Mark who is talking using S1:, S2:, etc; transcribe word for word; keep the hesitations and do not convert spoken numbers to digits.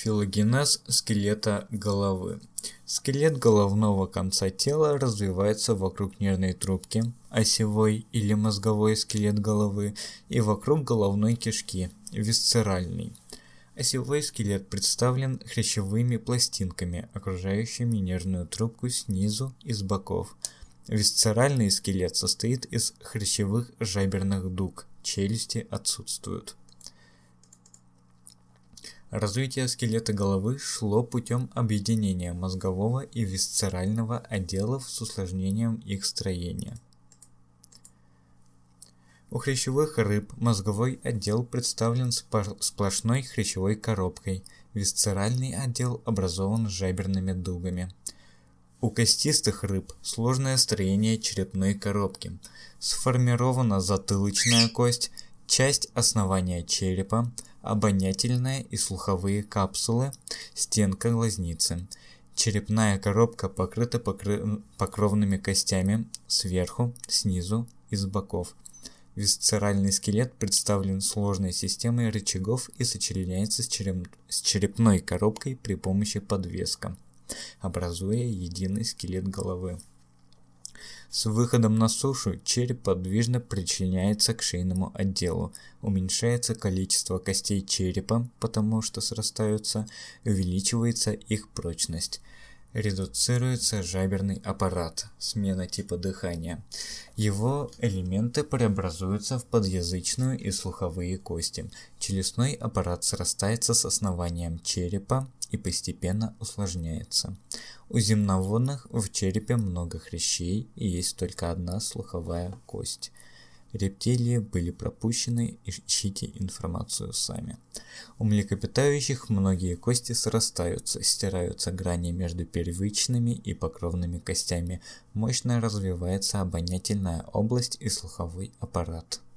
S1: Филогенез скелета головы. Скелет головного конца тела развивается вокруг нервной трубки, осевой или мозговой скелет головы, и вокруг головной кишки, висцеральный. Осевой скелет представлен хрящевыми пластинками, окружающими нервную трубку снизу и с боков. Висцеральный скелет состоит из хрящевых жаберных дуг, челюсти отсутствуют. Развитие скелета головы шло путем объединения мозгового и висцерального отделов с усложнением их строения. У хрящевых рыб мозговой отдел представлен сплошной хрящевой коробкой, висцеральный отдел образован жаберными дугами. У костистых рыб сложное строение черепной коробки, сформирована затылочная кость, часть основания черепа, обонятельная и слуховые капсулы, стенка глазницы. Черепная коробка покрыта покры... покровными костями сверху, снизу и с боков. Висцеральный скелет представлен сложной системой рычагов и сочленяется с, череп... с черепной коробкой при помощи подвеска, образуя единый скелет головы. С выходом на сушу череп подвижно причиняется к шейному отделу, уменьшается количество костей черепа, потому что срастаются, увеличивается их прочность. Редуцируется жаберный аппарат, смена типа дыхания. Его элементы преобразуются в подъязычную и слуховые кости. Челюстной аппарат срастается с основанием черепа и постепенно усложняется. У земноводных в черепе много хрящей и есть только одна слуховая кость. Рептилии были пропущены, ищите информацию сами. У млекопитающих многие кости срастаются, стираются грани между первичными и покровными костями, мощно развивается обонятельная область и слуховой аппарат.